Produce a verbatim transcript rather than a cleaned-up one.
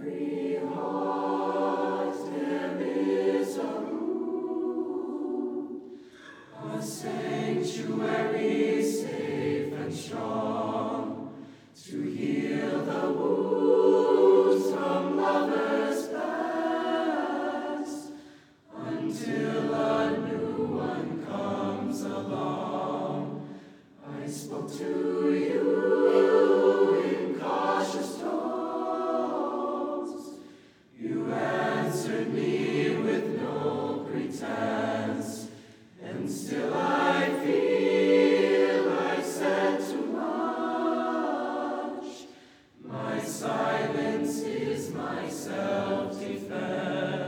every heart there is a room, a sanctuary safe and strong, to heal the wounds from lovers past, until a new one comes along. I spoke to you in cautious tones. You answered me with no pretense, and still I feel I said too much. My silence is my self-defense.